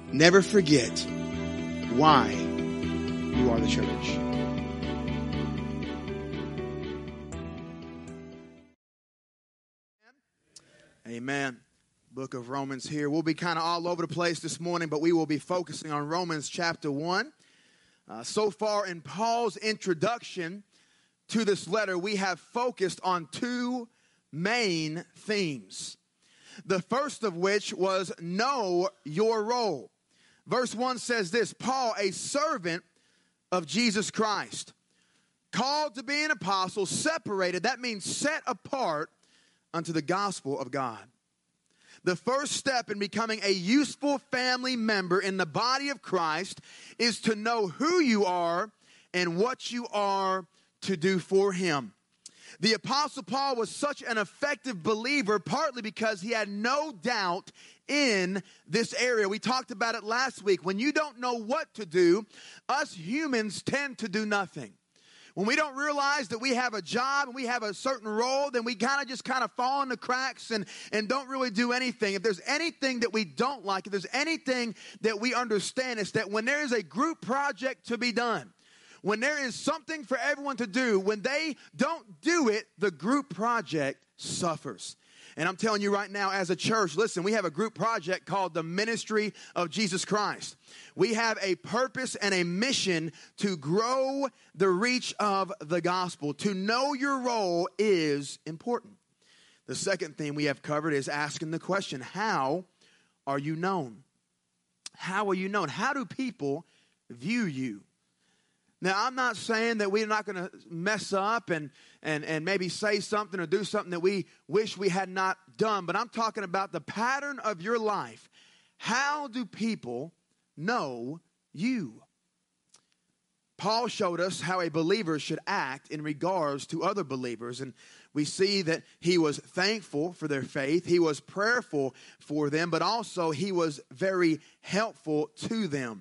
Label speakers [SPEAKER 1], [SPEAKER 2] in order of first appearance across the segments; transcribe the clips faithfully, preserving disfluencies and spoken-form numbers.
[SPEAKER 1] Never forget why you are the church. Amen. Book of Romans here. We'll be kind of all over the place this morning, but we will be focusing on Romans chapter one. Uh, so far in Paul's introduction to this letter, we have focused on two main themes. The first of which was know your role. Verse one says this, Paul, a servant of Jesus Christ, called to be an apostle, separated, that means set apart unto the gospel of God. The first step in becoming a useful family member in the body of Christ is to know who you are and what you are to do for him. The Apostle Paul was such an effective believer partly because he had no doubt in this area. We talked about it last week. When you don't know what to do, us humans tend to do nothing. When we don't realize that we have a job and we have a certain role, then we kind of just kind of fall in the cracks and, and don't really do anything. If there's anything that we don't like, if there's anything that we understand, it's that when there is a group project to be done, when there is something for everyone to do, when they don't do it, the group project suffers. And I'm telling you right now, as a church, listen, we have a group project called the Ministry of Jesus Christ. We have a purpose and a mission to grow the reach of the gospel. To know your role is important. The second thing we have covered is asking the question, how are you known? How are you known? How do people view you? Now, I'm not saying that we're not going to mess up and, and, and maybe say something or do something that we wish we had not done, but I'm talking about the pattern of your life. How do people know you? Paul showed us how a believer should act in regards to other believers, and we see that he was thankful for their faith, he was prayerful for them, but also he was very helpful to them.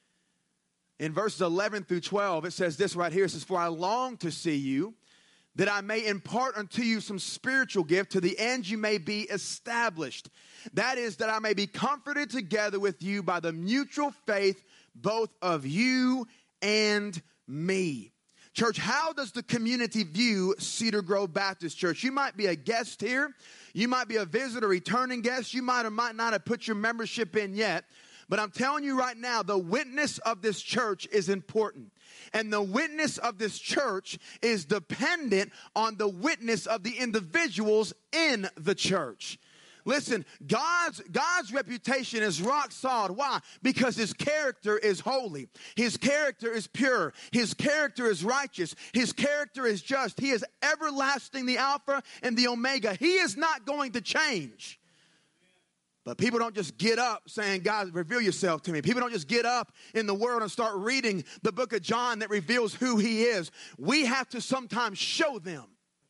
[SPEAKER 1] In verses eleven through twelve, it says this right here. It says, for I long to see you, that I may impart unto you some spiritual gift, to the end you may be established. That is, that I may be comforted together with you by the mutual faith, both of you and me. Church, how does the community view Cedar Grove Baptist Church? You might be a guest here. You might be a visitor, returning guest. You might or might not have put your membership in yet. But I'm telling you right now, the witness of this church is important. And the witness of this church is dependent on the witness of the individuals in the church. Listen, God's, God's reputation is rock solid. Why? Because his character is holy. His character is pure. His character is righteous. His character is just. He is everlasting, the Alpha and the Omega. He is not going to change. But people don't just get up saying, God, reveal yourself to me. People don't just get up in the Word and start reading the book of John that reveals who he is. We have to sometimes show them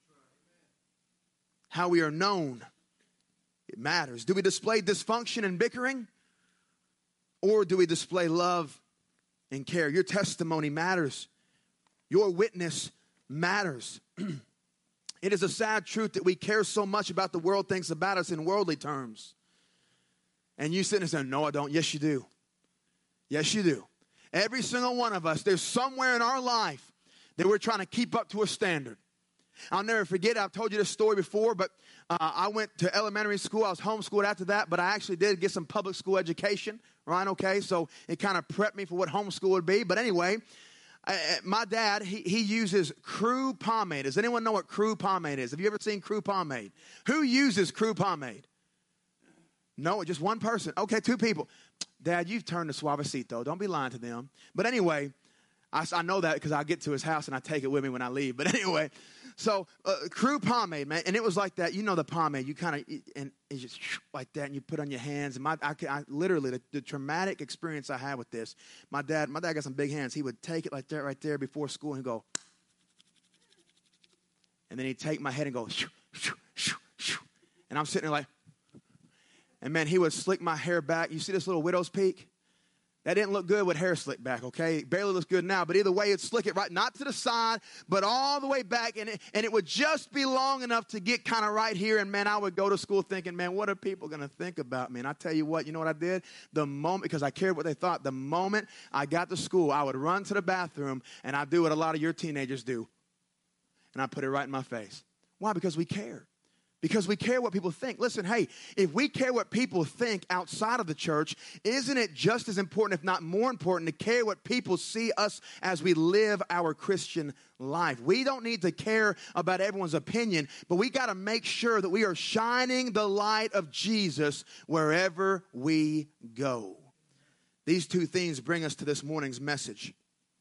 [SPEAKER 1] how we are known. It matters. Do we display dysfunction and bickering? Or do we display love and care? Your testimony matters. Your witness matters. It is a sad truth that we care so much about the world thinks about us in worldly terms. And you sit and say, no, I don't. Yes, you do. Yes, you do. Every single one of us, there's somewhere in our life that we're trying to keep up to a standard. I'll never forget, I've told you this story before, but uh, I went to elementary school. I was homeschooled after that, but I actually did get some public school education, right? Okay, so it kind of prepped me for what homeschool would be. But anyway, I, my dad, he, he uses Crew pomade. Does anyone know what Crew pomade is? Have you ever seen Crew pomade? Who uses Crew pomade? No, just one person. Okay, two people. Dad, you've turned to Suavecito. Don't be lying to them. But anyway, I, I know that because I get to his house and I take it with me when I leave. But anyway, so uh, Crew pomade, man. And it was like that. You know the pomade. You kind of, and it's just like that. And you put on your hands. And my, I, I literally, the, the traumatic experience I had with this, my dad, my dad got some big hands. He would take it like that right there before school and go. And then he'd take my head and go. Shoo, shoo, shoo, shoo. And I'm sitting there like. And man, he would slick my hair back. You see this little widow's peak? That didn't look good with hair slicked back, okay? It barely looks good now, but either way, it'd slick it right, not to the side, but all the way back, and it, and it would just be long enough to get kind of right here, and man, I would go to school thinking, man, what are people going to think about me? And I tell you what, you know what I did? The moment, because I cared what they thought, the moment I got to school, I would run to the bathroom, and I'd do what a lot of your teenagers do, and I'd put it right in my face. Why? Because we care. Because we care what people think. Listen, hey, if we care what people think outside of the church, isn't it just as important, if not more important, to care what people see us as we live our Christian life? We don't need to care about everyone's opinion, but we got to make sure that we are shining the light of Jesus wherever we go. These two things bring us to this morning's message.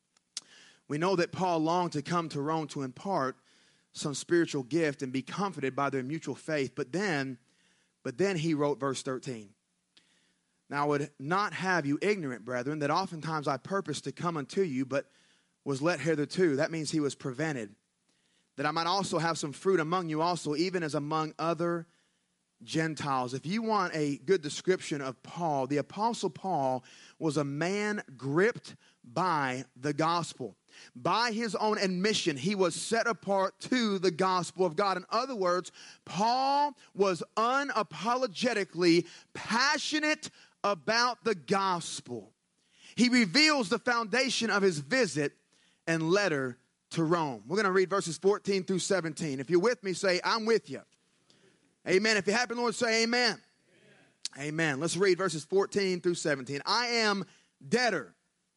[SPEAKER 1] We know that Paul longed to come to Rome to impart some spiritual gift and be comforted by their mutual faith. But then, but then he wrote verse thirteen. Now I would not have you ignorant, brethren, that oftentimes I purposed to come unto you, but was let hitherto. That means he was prevented. That I might also have some fruit among you also, even as among other Gentiles. If you want a good description of Paul, the Apostle Paul was a man gripped by the gospel. By his own admission, he was set apart to the gospel of God. In other words, Paul was unapologetically passionate about the gospel. He reveals the foundation of his visit and letter to Rome. We're going to read verses fourteen through seventeen. If you're with me, say, I'm with you. Amen. If you happen, Lord, say amen. Amen. Amen. Let's read verses fourteen through seventeen. I am debtor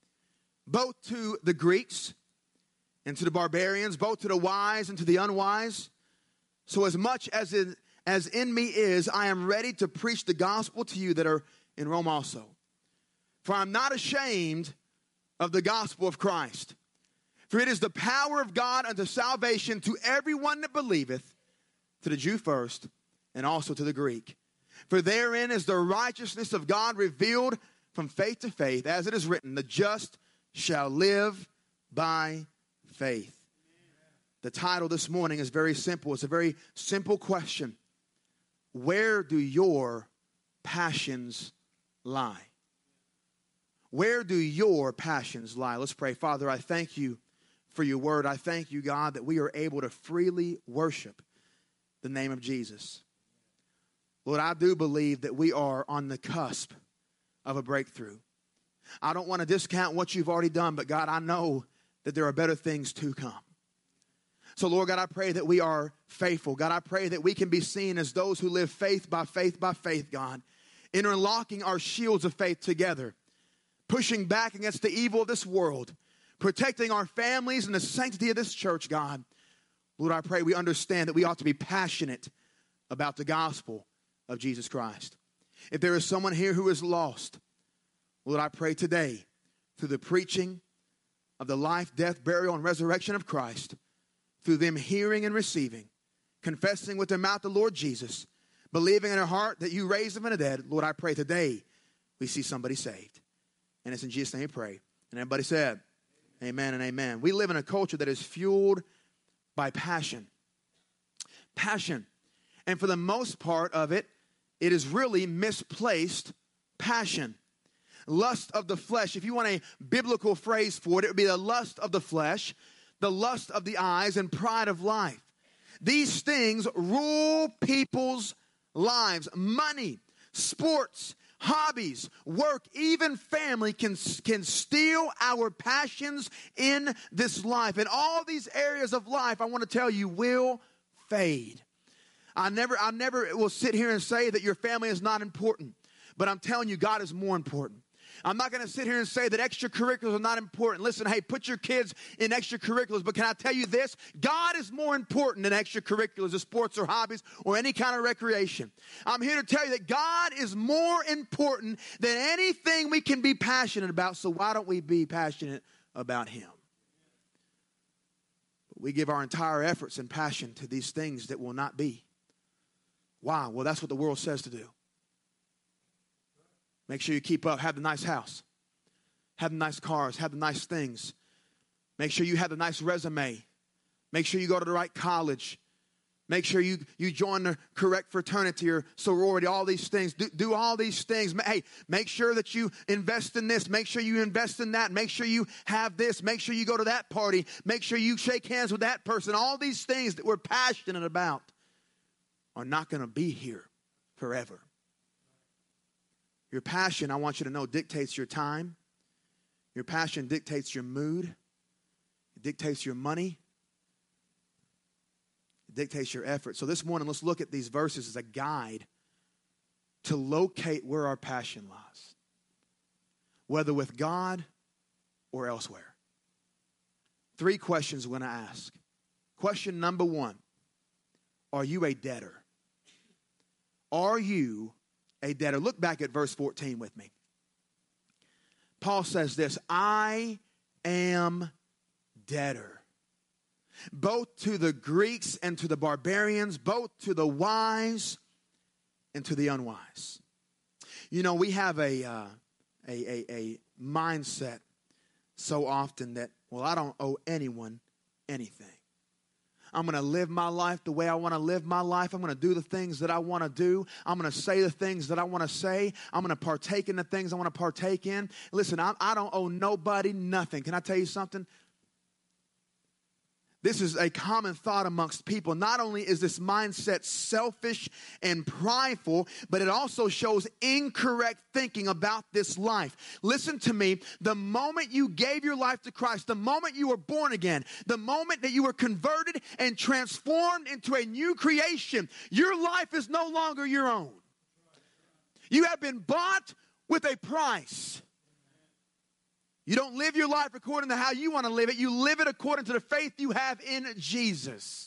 [SPEAKER 1] both to the Greeks and to the barbarians, both to the wise and to the unwise. So as much as in, as in me is, I am ready to preach the gospel to you that are in Rome also. For I'm not ashamed of the gospel of Christ. For it is the power of God unto salvation to everyone that believeth, to the Jew first, and also to the Greek. For therein is the righteousness of God revealed from faith to faith, as it is written, the just shall live by faith. The title this morning is very simple. It's a very simple question. Where do your passions lie? Where do your passions lie? Let's pray. Father, I thank you for your word. I thank you, God, that we are able to freely worship the name of Jesus. Lord, I do believe that we are on the cusp of a breakthrough. I don't want to discount what you've already done, but God, I know that there are better things to come. So, Lord God, I pray that we are faithful. God, I pray that we can be seen as those who live faith by faith by faith, God, interlocking our shields of faith together, pushing back against the evil of this world, protecting our families and the sanctity of this church, God. Lord, I pray we understand that we ought to be passionate about the gospel of Jesus Christ. If there is someone here who is lost, Lord, I pray today, through the preaching of the life, death, burial, and resurrection of Christ, through them hearing and receiving, confessing with their mouth the Lord Jesus, believing in their heart that you raised them from the dead, Lord, I pray today we see somebody saved. And it's in Jesus' name we pray. And everybody said, amen and amen. We live in a culture that is fueled by passion. Passion. And for the most part of it, it is really misplaced passion. Lust of the flesh. If you want a biblical phrase for it, it would be the lust of the flesh, the lust of the eyes, and pride of life. These things rule people's lives. Money, sports, hobbies, work, even family can, can steal our passions in this life. And all these areas of life, I want to tell you, will fade. I never, I never will sit here and say that your family is not important, but I'm telling you, God is more important. I'm not going to sit here and say that extracurriculars are not important. Listen, hey, put your kids in extracurriculars, but can I tell you this? God is more important than extracurriculars or sports or hobbies or any kind of recreation. I'm here to tell you that God is more important than anything we can be passionate about, so why don't we be passionate about Him? We give our entire efforts and passion to these things that will not be. Why? Well, that's what the world says to do. Make sure you keep up. Have the nice house. Have the nice cars. Have the nice things. Make sure you have the nice resume. Make sure you go to the right college. Make sure you, you join the correct fraternity or sorority, all these things. Do, do all these things. Hey, make sure that you invest in this. Make sure you invest in that. Make sure you have this. Make sure you go to that party. Make sure you shake hands with that person. All these things that we're passionate about are not going to be here forever. Your passion, I want you to know, dictates your time. Your passion dictates your mood. It dictates your money. Dictates your effort. So this morning, let's look at these verses as a guide to locate where our passion lies, whether with God or elsewhere. Three questions we're going to ask. Question number one, are you a debtor? Are you a debtor? Look back at verse fourteen with me. Paul says this, I am debtor. Both to the Greeks and to the barbarians, both to the wise and to the unwise. You know, we have a, uh, a, a, a mindset so often that, well, I don't owe anyone anything. I'm going to live my life the way I want to live my life. I'm going to do the things that I want to do. I'm going to say the things that I want to say. I'm going to partake in the things I want to partake in. Listen, I, I don't owe nobody nothing. Can I tell you something? This is a common thought amongst people. Not only is this mindset selfish and prideful, but it also shows incorrect thinking about this life. Listen to me. The moment you gave your life to Christ, the moment you were born again, the moment that you were converted and transformed into a new creation, your life is no longer your own. You have been bought with a price. You don't live your life according to how you want to live it. You live it according to the faith you have in Jesus.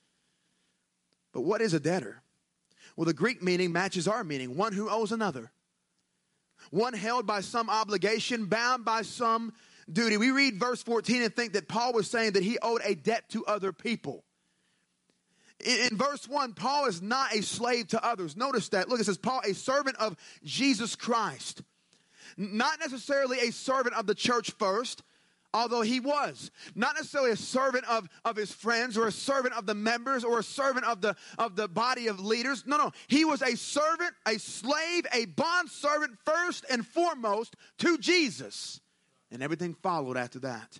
[SPEAKER 1] But what is a debtor? Well, the Greek meaning matches our meaning. One who owes another. One held by some obligation, bound by some duty. We read verse fourteen and think that Paul was saying that he owed a debt to other people. In, in verse one, Paul is not a slave to others. Notice that. Look, it says, Paul, a servant of Jesus Christ. Not necessarily a servant of the church first, although he was. Not necessarily a servant of, of his friends or a servant of the members or a servant of the, of the body of leaders. No, no. He was a servant, a slave, a bondservant first and foremost to Jesus. And everything followed after that.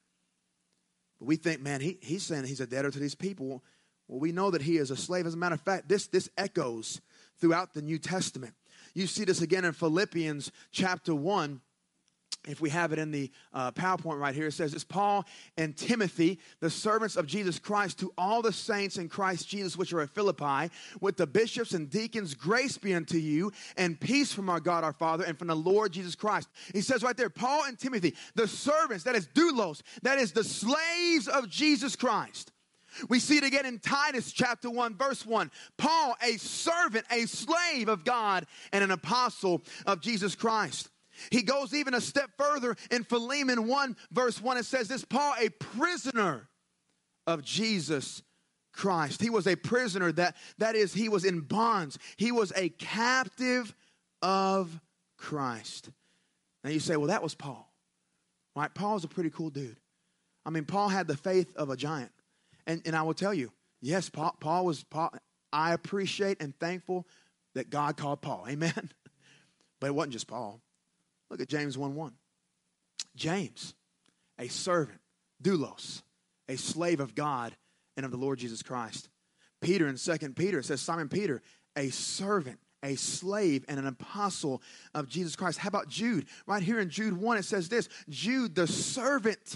[SPEAKER 1] But we think, man, he, he's saying he's a debtor to these people. Well, we know that he is a slave. As a matter of fact, this, this echoes throughout the New Testament. You see this again in Philippians chapter one. If we have it in the uh, PowerPoint right here, it says, it's Paul and Timothy, the servants of Jesus Christ, to all the saints in Christ Jesus which are at Philippi, with the bishops and deacons, grace be unto you, and peace from our God our Father and from the Lord Jesus Christ. He says right there, Paul and Timothy, the servants, that is doulos, that is the slaves of Jesus Christ. We see it again in Titus chapter one, verse one. Paul, a servant, a slave of God, and an apostle of Jesus Christ. He goes even a step further in Philemon one, verse one. It says this, Paul, a prisoner of Jesus Christ. He was a prisoner, that, that is, he was in bonds. He was a captive of Christ. Now you say, well, that was Paul. Right? Paul's a pretty cool dude. I mean, Paul had the faith of a giant. And, and I will tell you, yes, Paul, Paul was, Paul, I appreciate and thankful that God called Paul. Amen. But it wasn't just Paul. Look at James one one. James, a servant, doulos, a slave of God and of the Lord Jesus Christ. Peter in Second Peter, it says Simon Peter, a servant, a slave, and an apostle of Jesus Christ. How about Jude? Right here in Jude one, it says this, Jude, the servant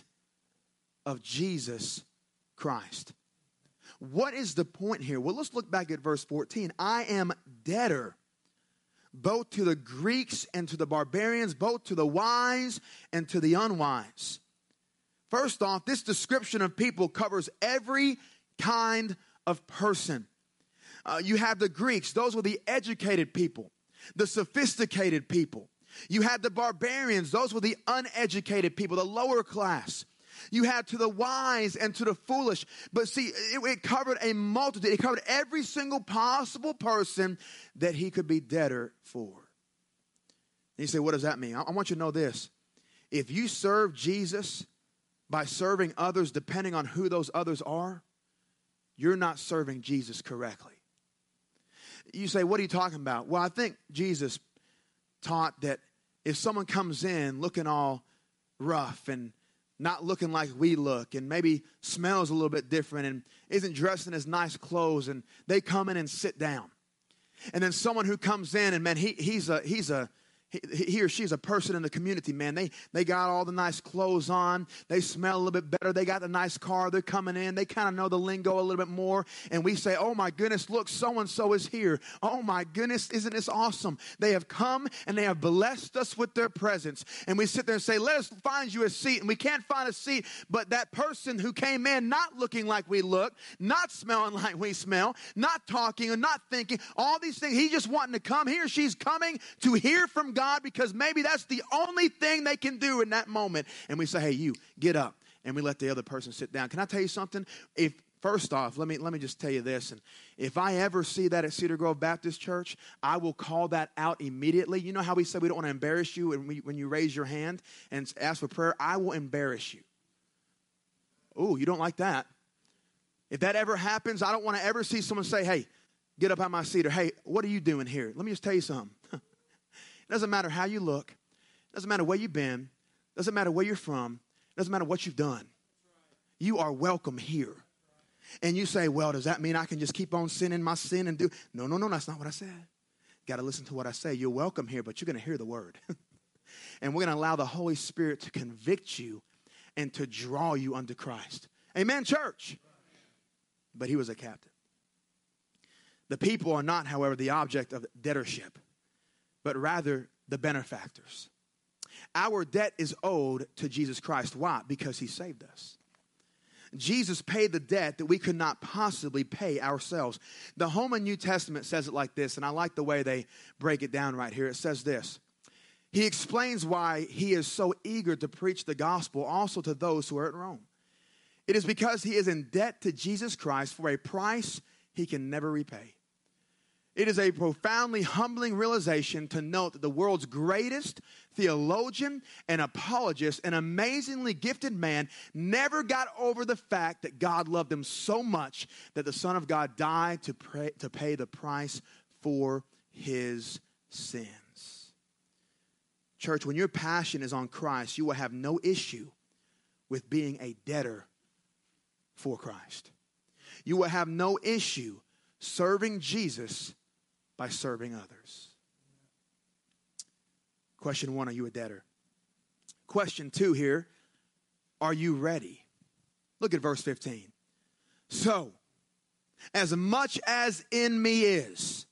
[SPEAKER 1] of Jesus Christ. What is the point here? Well, let's look back at verse fourteen. I am debtor both to the Greeks and to the barbarians, both to the wise and to the unwise. First off, this description of people covers every kind of person. Uh, you have the Greeks. Those were the educated people, the sophisticated people. You had the barbarians. Those were the uneducated people, the lower class. You had to the wise and to the foolish. But see, it, it covered a multitude. It covered every single possible person that he could be debtor for. And you say, what does that mean? I, I want you to know this. If you serve Jesus by serving others depending on who those others are, you're not serving Jesus correctly. You say, what are you talking about? Well, I think Jesus taught that if someone comes in looking all rough and not looking like we look and maybe smells a little bit different and isn't dressed in his nice clothes and they come in and sit down. And then someone who comes in and man, he, he's a, he's a, He, he or she's a person in the community, man. They they got all the nice clothes on. They smell a little bit better. They got the nice car. They're coming in. They kind of know the lingo a little bit more. And we say, oh, my goodness, look, so-and-so is here. Oh, my goodness, isn't this awesome? They have come and they have blessed us with their presence. And we sit there and say, let us find you a seat. And we can't find a seat, but that person who came in not looking like we look, not smelling like we smell, not talking or not thinking, all these things, he's just wanting to come. He or she's coming to hear from God. God, because maybe that's the only thing they can do in that moment. And we say, hey, you, get up. And we let the other person sit down. Can I tell you something? If First off, let me let me just tell you this. And if I ever see that at Cedar Grove Baptist Church, I will call that out immediately. You know how we said we don't want to embarrass you when, we, when you raise your hand and ask for prayer? I will embarrass you. Oh, you don't like that. If that ever happens, I don't want to ever see someone say, hey, get up out my seat. Or, hey, what are you doing here? Let me just tell you something. It doesn't matter how you look. It doesn't matter where you've been. It doesn't matter where you're from. It doesn't matter what you've done. You are welcome here. And you say, well, does that mean I can just keep on sinning my sin and do? No, no, no, that's not what I said. Got to listen to what I say. You're welcome here, but you're going to hear the word. And we're going to allow the Holy Spirit to convict you and to draw you unto Christ. Amen, church. But he was a captive. The people are not, however, the object of debtorship, but rather the benefactors. Our debt is owed to Jesus Christ. Why? Because he saved us. Jesus paid the debt that we could not possibly pay ourselves. The Holman New Testament says it like this, and I like the way they break it down right here. It says this. He explains why he is so eager to preach the gospel also to those who are at Rome. It is because he is in debt to Jesus Christ for a price he can never repay. It is a profoundly humbling realization to note that the world's greatest theologian and apologist, an amazingly gifted man, never got over the fact that God loved him so much that the Son of God died to, pray, to pay the price for his sins. Church, when your passion is on Christ, you will have no issue with being a debtor for Christ. You will have no issue serving Jesus by serving others. Question one, are you a debtor? Question two here, are you ready? Look at verse fifteen. So, as much as in me is,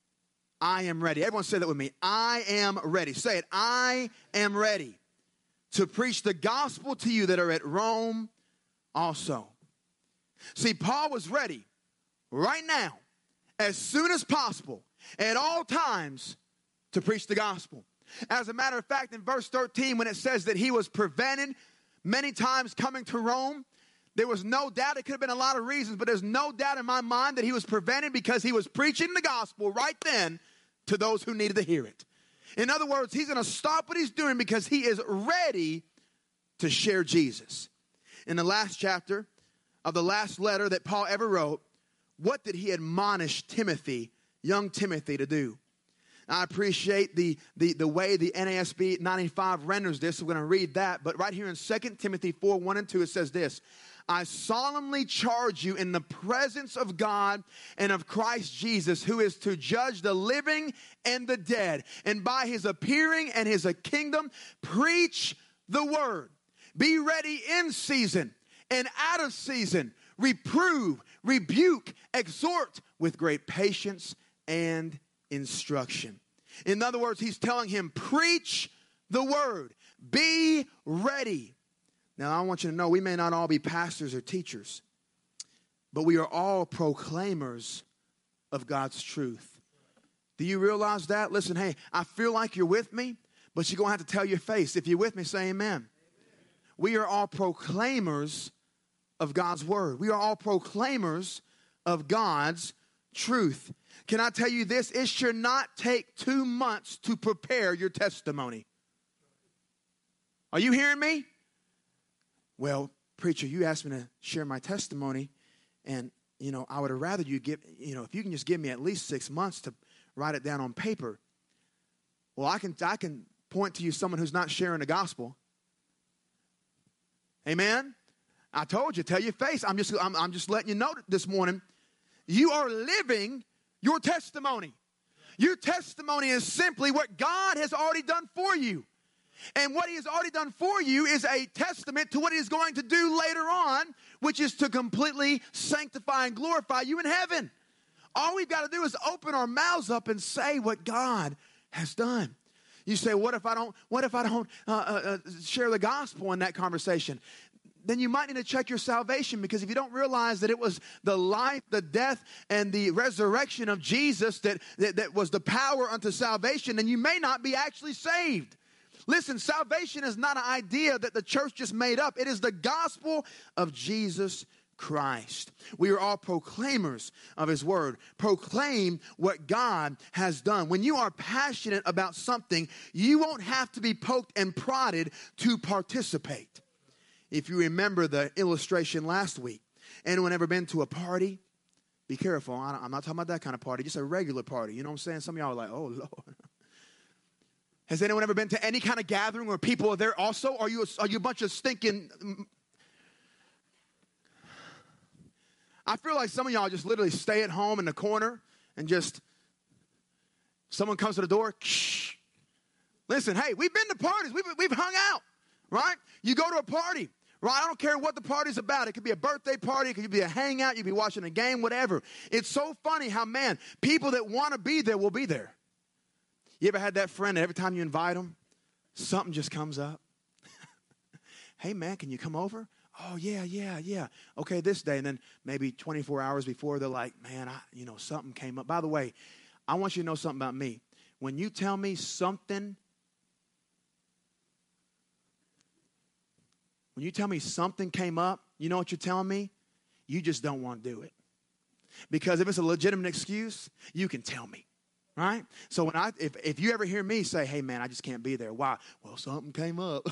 [SPEAKER 1] I am ready. Everyone say that with me. I am ready. Say it. I am ready to preach the gospel to you that are at Rome also. See, Paul was ready right now, as soon as possible, at all times, to preach the gospel. As a matter of fact, in verse thirteen, when it says that he was prevented many times coming to Rome, there was no doubt. It could have been a lot of reasons, but there's no doubt in my mind that he was prevented because he was preaching the gospel right then to those who needed to hear it. In other words, he's going to stop what he's doing because he is ready to share Jesus. In the last chapter of the last letter that Paul ever wrote, what did he admonish Timothy, young Timothy, to do? I appreciate the, the, the way the N A S B ninety-five renders this. So we're going to read that. But right here in Second Timothy four, one and two, it says this. I solemnly charge you in the presence of God and of Christ Jesus, who is to judge the living and the dead. And by his appearing and his kingdom, preach the word. Be ready in season and out of season. Reprove, rebuke, exhort with great patience and instruction. In other words, he's telling him, preach the word. Be ready. Now, I want you to know, we may not all be pastors or teachers, but we are all proclaimers of God's truth. Do you realize that? Listen, hey, I feel like you're with me, but you're going to have to tell your face. If you're with me, say amen. Amen. We are all proclaimers of God's word. We are all proclaimers of God's truth. Can I tell you this? It should not take two months to prepare your testimony. Are you hearing me? Well, preacher, you asked me to share my testimony, and you know, I would have rather you give, you know, if you can just give me at least six months to write it down on paper. Well, I can, I can point to you someone who's not sharing the gospel. Amen? I told you, tell your face. I'm just, I'm, I'm just letting you know this morning. You are living your testimony. Your testimony is simply what God has already done for you. And what he has already done for you is a testament to what he is going to do later on, which is to completely sanctify and glorify you in heaven. All we've got to do is open our mouths up and say what God has done. You say, what if I don't, what if I don't uh, uh, share the gospel in that conversation? Then you might need to check your salvation, because if you don't realize that it was the life, the death, and the resurrection of Jesus that, that, that was the power unto salvation, then you may not be actually saved. Listen, salvation is not an idea that the church just made up. It is the gospel of Jesus Christ. We are all proclaimers of his word. Proclaim what God has done. When you are passionate about something, you won't have to be poked and prodded to participate. If you remember the illustration last week, anyone ever been to a party? Be careful. I'm not talking about that kind of party, just a regular party. You know what I'm saying? Some of y'all are like, oh, Lord. Has anyone ever been to any kind of gathering where people are there also? Are you a, are you a bunch of stinking... I feel like some of y'all just literally stay at home in the corner and just... Someone comes to the door. Shh. Listen, hey, we've been to parties. We've, we've hung out, right? You go to a party. Right? I don't care what the party's about. It could be a birthday party. It could be a hangout. You could be watching a game, whatever. It's so funny how, man, people that want to be there will be there. You ever had that friend that every time you invite them, something just comes up? Hey, man, can you come over? Oh, yeah, yeah, yeah. Okay, this day. And then maybe twenty-four hours before, they're like, man, I, you know, something came up. By the way, I want you to know something about me. When you tell me something When you tell me something came up, you know what you're telling me? You just don't want to do it. Because if it's a legitimate excuse, you can tell me, right? So when I, if, if you ever hear me say, hey, man, I just can't be there. Why? Well, something came up.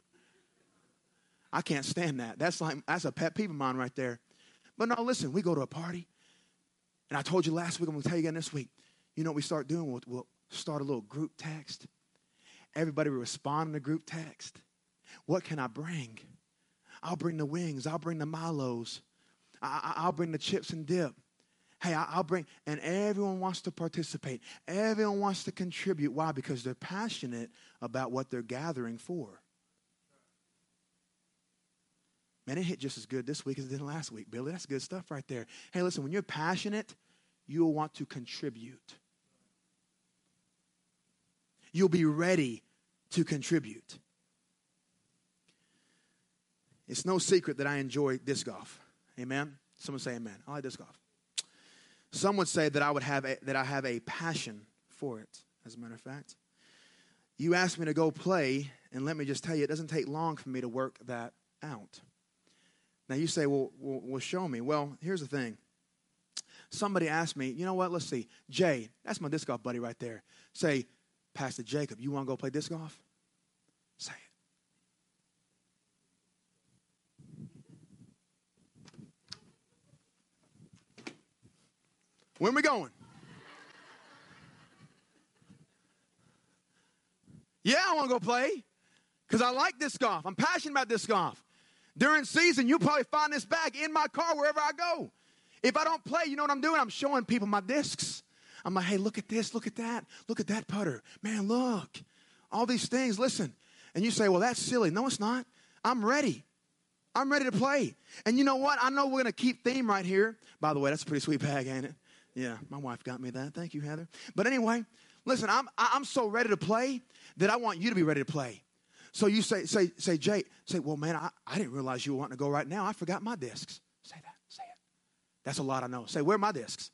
[SPEAKER 1] I can't stand that. That's like, that's a pet peeve of mine right there. But no, listen, we go to a party. And I told you last week, I'm going to tell you again this week. You know what we start doing? We'll, we'll start a little group text. Everybody will respond in the group text. What can I bring? I'll bring the wings. I'll bring the Milos. I, I, I'll bring the chips and dip. Hey, I, I'll bring, and everyone wants to participate. Everyone wants to contribute. Why? Because they're passionate about what they're gathering for. Man, it hit just as good this week as it did last week, Billy. That's good stuff right there. Hey, listen, when you're passionate, you'll want to contribute. You'll be ready to contribute. It's no secret that I enjoy disc golf. Amen? Someone say amen. I like disc golf. Some would say that I would have a, that I have a passion for it, as a matter of fact. You asked me to go play, and let me just tell you, it doesn't take long for me to work that out. Now, you say, well, well, well show me. Well, here's the thing. Somebody asked me, you know what, let's see. Jay, that's my disc golf buddy right there. Say, Pastor Jacob, you want to go play disc golf? Say it. When are we going? Yeah, I want to go play because I like disc golf. I'm passionate about disc golf. During season, you'll probably find this bag in my car wherever I go. If I don't play, you know what I'm doing? I'm showing people my discs. I'm like, hey, look at this, look at that, look at that putter. Man, look, all these things, listen. And you say, well, that's silly. No, it's not. I'm ready. I'm ready to play. And you know what? I know we're going to keep theme right here. By the way, that's a pretty sweet bag, ain't it? Yeah, my wife got me that. Thank you, Heather. But anyway, listen, I'm I'm so ready to play that I want you to be ready to play. So you say, say, say, Jay, say, well, man, I, I didn't realize you were wanting to go right now. I forgot my discs. Say that, say it. That's a lot I know. Say, where are my discs?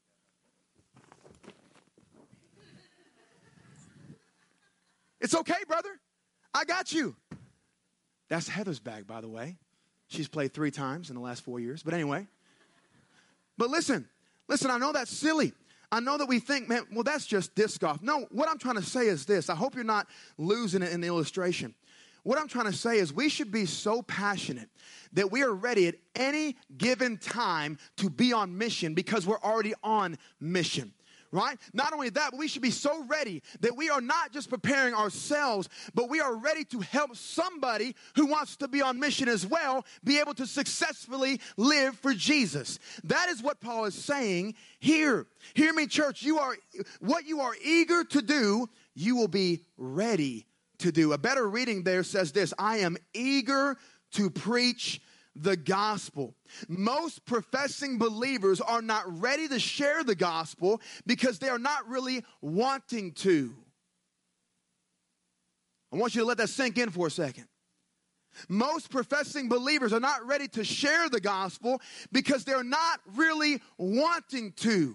[SPEAKER 1] It's okay, brother. I got you. That's Heather's bag, by the way. She's played three times in the last four years. But anyway. But listen, listen, I know that's silly. I know that we think, man, well, that's just disc golf. No, what I'm trying to say is this. I hope you're not losing it in the illustration. what I'm trying to say is we should be so passionate that we are ready at any given time to be on mission because we're already on mission. Right? Not only that, but we should be so ready that we are not just preparing ourselves, but we are ready to help somebody who wants to be on mission as well be able to successfully live for Jesus. That is what Paul is saying here. Hear me, church. You are what you are eager to do, you will be ready to do. A better reading there says this: I am eager to preach the gospel. Most professing believers are not ready to share the gospel because they are not really wanting to. I want you to let that sink in for a second. Most professing believers are not ready to share the gospel because they're not really wanting to.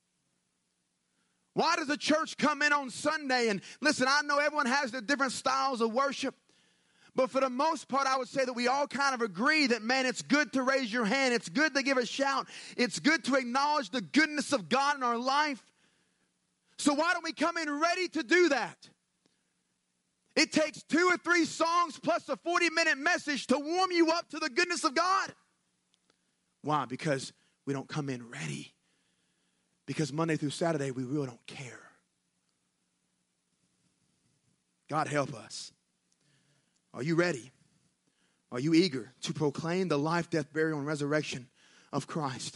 [SPEAKER 1] Why does the church come in on Sunday? And listen, I know everyone has their different styles of worship. But for the most part, I would say that we all kind of agree that, man, it's good to raise your hand. It's good to give a shout. It's good to acknowledge the goodness of God in our life. So why don't we come in ready to do that? It takes two or three songs plus a forty-minute message to warm you up to the goodness of God. Why? Because we don't come in ready. Because Monday through Saturday, we really don't care. God help us. Are you ready? Are you eager to proclaim the life, death, burial, and resurrection of Christ?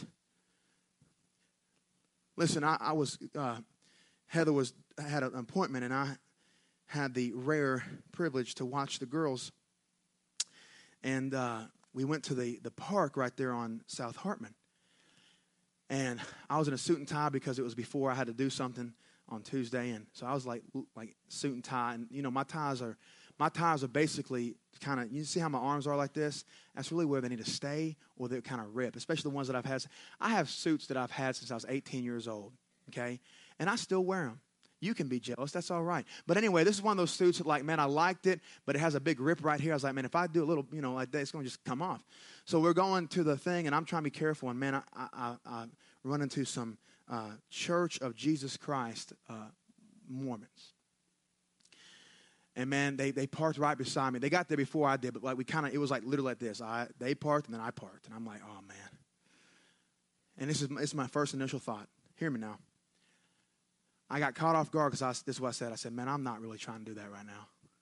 [SPEAKER 1] Listen, I, I was, uh, Heather was had an appointment, and I had the rare privilege to watch the girls. And uh, we went to the, the park right there on South Hartman. And I was in a suit and tie because it was before I had to do something on Tuesday. And so I was like, like suit and tie. And, you know, my ties are... My ties are basically kind of, you see how my arms are like this? That's really where they need to stay or they kind of rip, especially the ones that I've had. I have suits that I've had since I was eighteen years old, okay? And I still wear them. You can be jealous. That's all right. But anyway, this is one of those suits that, like, man, I liked it, but it has a big rip right here. I was like, man, if I do a little, you know, like that, it's going to just come off. So we're going to the thing, and I'm trying to be careful. And, man, I, I, I run into some uh, Church of Jesus Christ uh, Mormons. And, man, they, they parked right beside me. They got there before I did, but, like, we kind of, it was, like, literally like this. I They parked, and then I parked. And I'm like, oh, man. And this is, this is my first initial thought. Hear me now. I got caught off guard because this is what I said. I said, man, I'm not really trying to do that right now.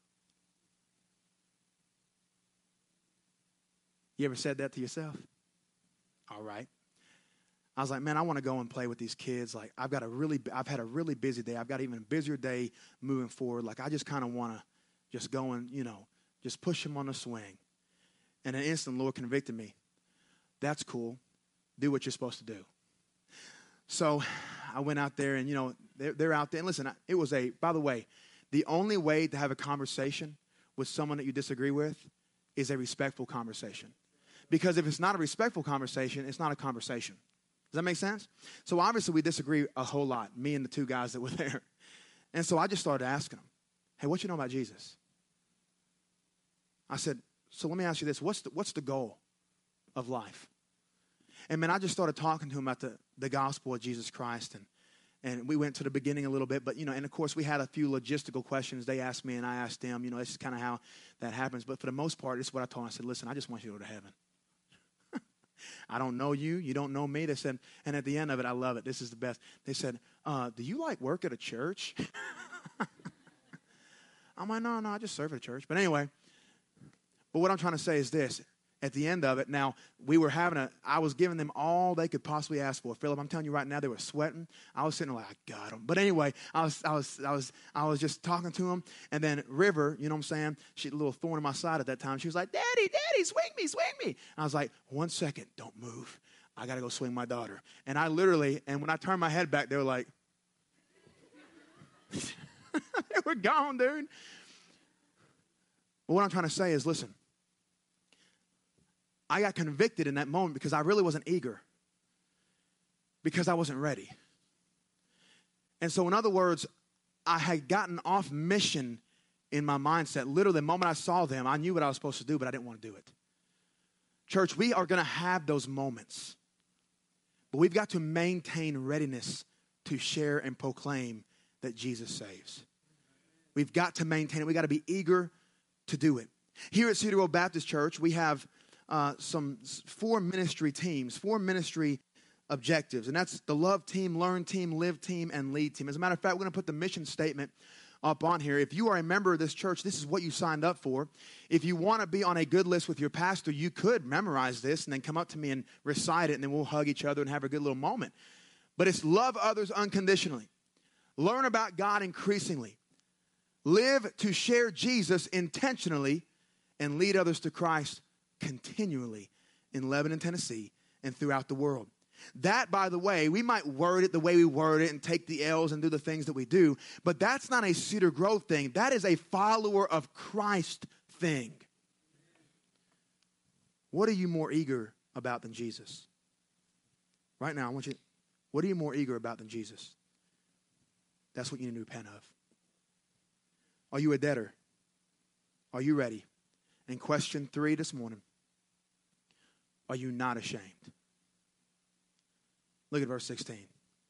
[SPEAKER 1] You ever said that to yourself? All right. I was like, man, I want to go and play with these kids. Like, I've got a really, I've had a really busy day. I've got even a busier day moving forward. Like, I just kind of want to just go and, you know, just push them on the swing. And in an instant, the Lord convicted me. That's cool. Do what you're supposed to do. So I went out there, and, you know, they're, they're out there. And listen, it was a, by the way, the only way to have a conversation with someone that you disagree with is a respectful conversation. Because if it's not a respectful conversation, it's not a conversation. Does that make sense? So obviously we disagree a whole lot, me and the two guys that were there. And so I just started asking them, hey, what you know about Jesus? I said, so let me ask you this. What's the, what's the goal of life? And, man, I just started talking to him about the, the gospel of Jesus Christ. And, and we went to the beginning a little bit. But, you know, and, of course, we had a few logistical questions. They asked me and I asked them. You know, this is kind of how that happens. But for the most part, this is what I told them. I said, listen, I just want you to go to heaven. I don't know you. You don't know me. They said, and at the end of it, I love it. This is the best. They said, uh, do you, like, work at a church? I'm like, no, no, I just serve at a church. But anyway, but what I'm trying to say is this. At the end of it, now, we were having a, I was giving them all they could possibly ask for. Philip, I'm telling you right now, they were sweating. I was sitting there like, I got them. But anyway, I was, I was, I was, I was just talking to them. And then River, you know what I'm saying? She had a little thorn in my side at that time. She was like, Daddy, Daddy, swing me, swing me. And I was like, one second, don't move. I got to go swing my daughter. And I literally, and when I turned my head back, they were like, they were gone, dude. But what I'm trying to say is, listen. I got convicted in that moment because I really wasn't eager. Because I wasn't ready. And so, in other words, I had gotten off mission in my mindset. Literally, the moment I saw them, I knew what I was supposed to do, but I didn't want to do it. Church, we are going to have those moments. But we've got to maintain readiness to share and proclaim that Jesus saves. We've got to maintain it. We've got to be eager to do it. Here at Cedar Grove Baptist Church, we have uh, some four ministry teams, four ministry objectives, and that's the love team, learn team, live team, and lead team. As a matter of fact, we're going to put the mission statement up on here. If you are a member of this church, this is what you signed up for. If you want to be on a good list with your pastor, you could memorize this and then come up to me and recite it, and then we'll hug each other and have a good little moment. But it's love others unconditionally. Learn about God increasingly. Live to share Jesus intentionally and lead others to Christ continually in Lebanon, Tennessee, and throughout the world. That, by the way, we might word it the way we word it and take the L's and do the things that we do, but that's not a Cedar Grove thing. That is a follower of Christ thing. What are you more eager about than Jesus? Right now, I want you, what are you more eager about than Jesus? That's what you need to repent of. Are you a debtor? Are you ready? And question three this morning, are you not ashamed? Look at verse sixteen.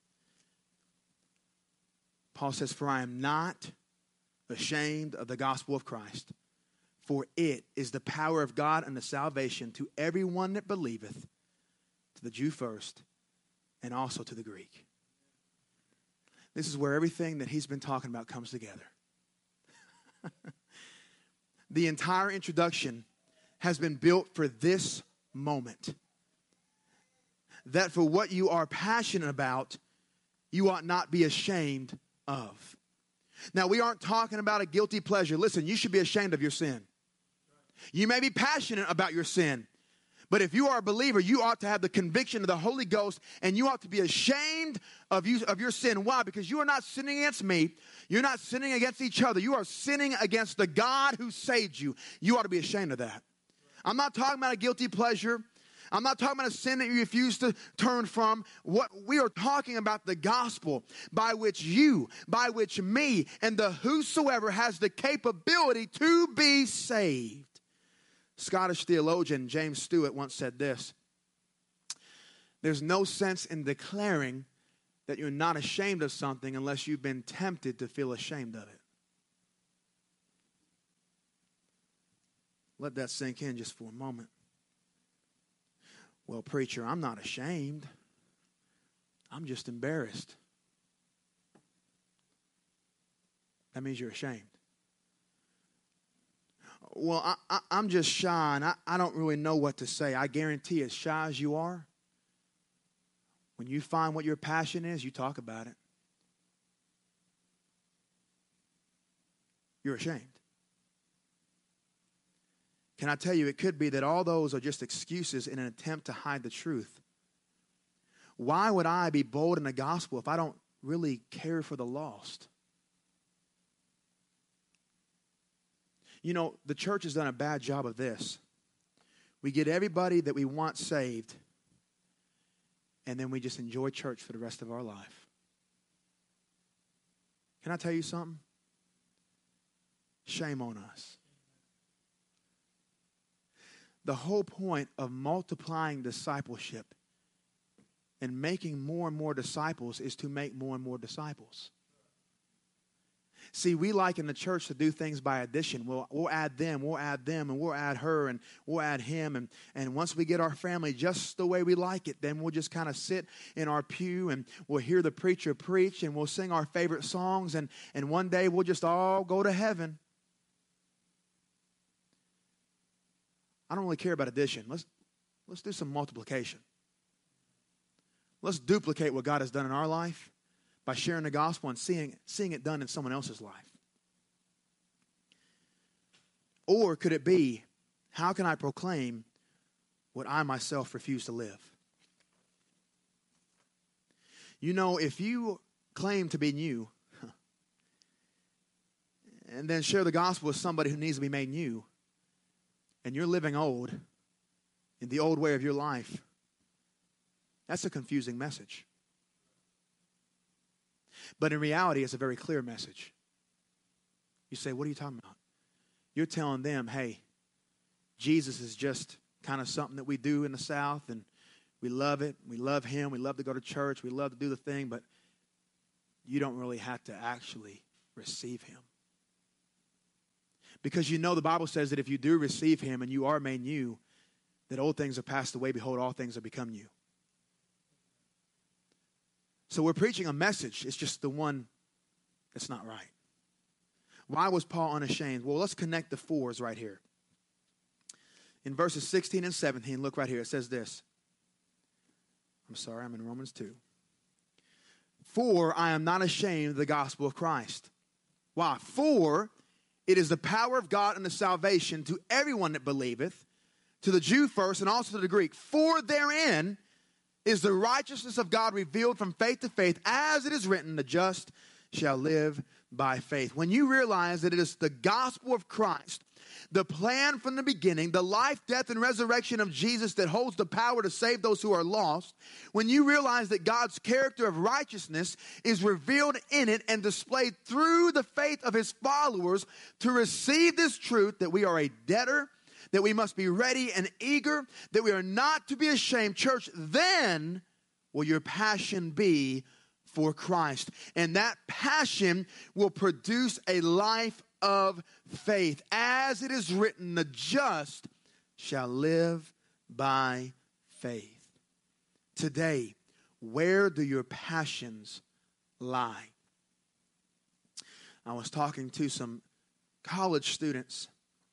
[SPEAKER 1] Paul says, for I am not ashamed of the gospel of Christ, for it is the power of God unto salvation to everyone that believeth, to the Jew first, and also to the Greek. This is where everything that he's been talking about comes together. The entire introduction has been built for this moment. That for what you are passionate about, you ought not be ashamed of. Now, we aren't talking about a guilty pleasure. Listen, you should be ashamed of your sin. You may be passionate about your sin, but if you are a believer, you ought to have the conviction of the Holy Ghost, and you ought to be ashamed of, you, of your sin. Why? Because you are not sinning against me. You're not sinning against each other. You are sinning against the God who saved you. You ought to be ashamed of that. I'm not talking about a guilty pleasure. I'm not talking about a sin that you refuse to turn from. What we are talking about, the gospel by which you, by which me, and the whosoever has the capability to be saved. Scottish theologian James Stewart once said this: there's no sense in declaring that you're not ashamed of something unless you've been tempted to feel ashamed of it. Let that sink in just for a moment. Well, preacher, I'm not ashamed. I'm just embarrassed. That means you're ashamed. Well, I, I, I'm just shy, and I, I don't really know what to say. I guarantee, as shy as you are, when you find what your passion is, you talk about it. You're ashamed. Can I tell you, it could be that all those are just excuses in an attempt to hide the truth. Why would I be bold in the gospel if I don't really care for the lost? You know, the church has done a bad job of this. We get everybody that we want saved, and then we just enjoy church for the rest of our life. Can I tell you something? Shame on us. The whole point of multiplying discipleship and making more and more disciples is to make more and more disciples. See, we like in the church to do things by addition. We'll, we'll add them, we'll add them, and we'll add her, and we'll add him. And, and once we get our family just the way we like it, then we'll just kind of sit in our pew, and we'll hear the preacher preach, and we'll sing our favorite songs, and, and one day we'll just all go to heaven. I don't really care about addition. Let's, let's do some multiplication. Let's duplicate what God has done in our life by sharing the gospel and seeing, seeing it done in someone else's life. Or could it be, how can I proclaim what I myself refuse to live? You know, if you claim to be new and then share the gospel with somebody who needs to be made new, and you're living old in the old way of your life, that's a confusing message. But in reality, it's a very clear message. You say, what are you talking about? You're telling them, hey, Jesus is just kind of something that we do in the South, and we love it. We love him. We love to go to church. We love to do the thing, but you don't really have to actually receive him. Because you know the Bible says that if you do receive him and you are made new, that old things have passed away. Behold, all things have become new. So we're preaching a message. It's just the one that's not right. Why was Paul unashamed? Well, let's connect the fours right here. In verses sixteen and seventeen, look right here. It says this. I'm sorry, I'm in Romans two. For I am not ashamed of the gospel of Christ. Why? For it is the power of God unto salvation to everyone that believeth, to the Jew first and also to the Greek. For therein is the righteousness of God revealed from faith to faith, as it is written, the just shall live by faith. When you realize that it is the gospel of Christ, the plan from the beginning, the life, death, and resurrection of Jesus that holds the power to save those who are lost, when you realize that God's character of righteousness is revealed in it and displayed through the faith of his followers to receive this truth that we are a debtor, that we must be ready and eager, that we are not to be ashamed, church, then will your passion be for Christ. And that passion will produce a life of faith. As it is written, the just shall live by faith. Today, where do your passions lie? I was talking to some college students.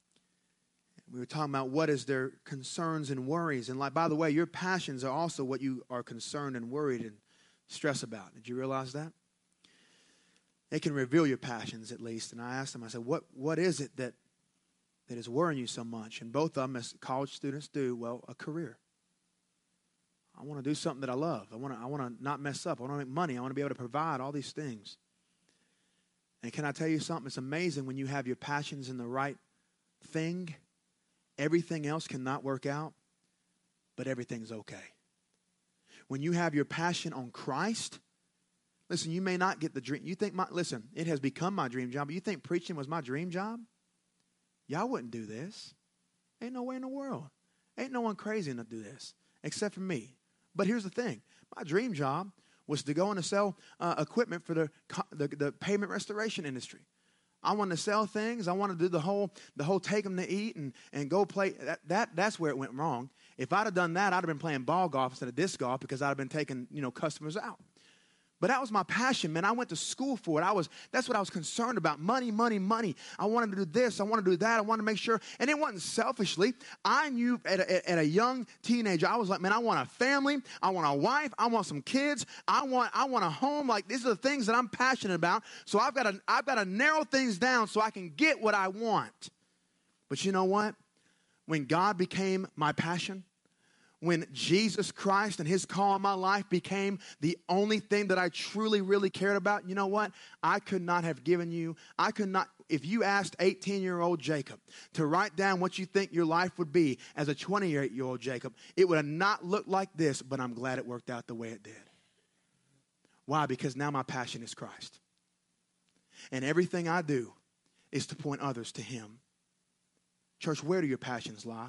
[SPEAKER 1] We were talking about what is their concerns and worries. And like, by the way, your passions are also what you are concerned and worried and stressed about. Did you realize that? They can reveal your passions at least. And I asked them, I said, what, what is it that, that is worrying you so much? And both of them, as college students do, well, a career. I want to do something that I love. I want to, I want to not mess up. I want to make money. I want to be able to provide all these things. And can I tell you something? It's amazing when you have your passions in the right thing. Everything else cannot work out, but everything's okay. When you have your passion on Christ, listen, you may not get the dream. You think, my, listen, it has become my dream job, but you think preaching was my dream job? Y'all wouldn't do this. Ain't no way in the world. Ain't no one crazy enough to do this, except for me. But here's the thing. My dream job was to go and to sell uh, equipment for the, the, the pavement restoration industry. I wanted to sell things. I wanted to do the whole, the whole take them to eat and, and go play. That, that, that's where it went wrong. If I'd have done that, I'd have been playing ball golf instead of disc golf because I'd have been taking, you know, customers out. But that was my passion, man. I went to school for it. I was, that's what I was concerned about. Money, money, money. I wanted to do this. I wanted to do that. I wanted to make sure. And it wasn't selfishly. I knew at a, at a young teenager, I was like, man, I want a family. I want a wife. I want some kids. I want, I want a home. Like, these are the things that I'm passionate about. So I've got to, I've got to narrow things down so I can get what I want. But you know what? When God became my passion, when Jesus Christ and his call in my life became the only thing that I truly, really cared about, you know what? I could not have given you, I could not, if you asked eighteen-year-old Jacob to write down what you think your life would be as a twenty-eight-year-old Jacob, it would have not looked like this, but I'm glad it worked out the way it did. Why? Because now my passion is Christ. And everything I do is to point others to him. Church, where do your passions lie?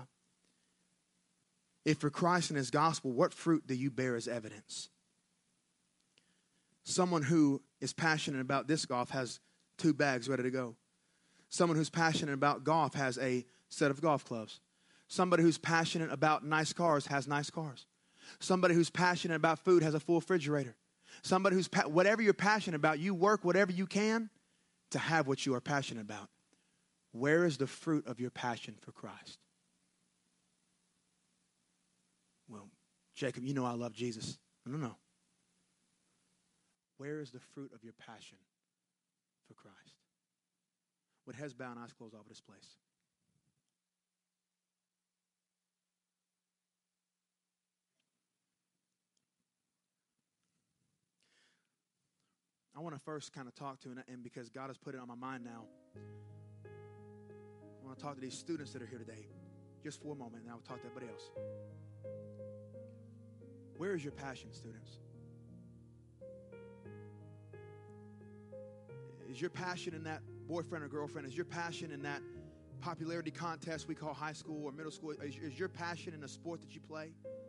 [SPEAKER 1] If for Christ and his gospel, what fruit do you bear as evidence? Someone who is passionate about disc golf has two bags ready to go. Someone who's passionate about golf has a set of golf clubs. Somebody who's passionate about nice cars has nice cars. Somebody who's passionate about food has a full refrigerator. Somebody who's, pa- whatever you're passionate about, you work whatever you can to have what you are passionate about. Where is the fruit of your passion for Christ? Well, Jacob, you know I love Jesus. No, no. Where is the fruit of your passion for Christ? With heads bowed and eyes closed all over this place. I want to first kind of talk to, and, and because God has put it on my mind now, I want to talk to these students that are here today, just for a moment, and I'll talk to everybody else. Where is your passion, students? Is your passion in that boyfriend or girlfriend? Is your passion in that popularity contest we call high school or middle school? Is, is your passion in a sport that you play?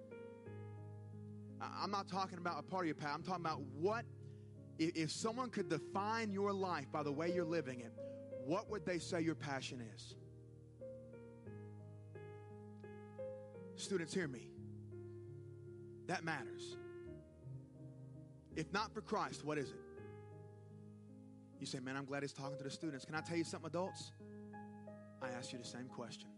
[SPEAKER 1] I'm not talking about a part of your passion. I'm talking about what, if, if someone could define your life by the way you're living it, what would they say your passion is? Students, hear me. That matters. If not for Christ, what is it? You say, man, I'm glad he's talking to the students. Can I tell you something, adults? I ask you the same question.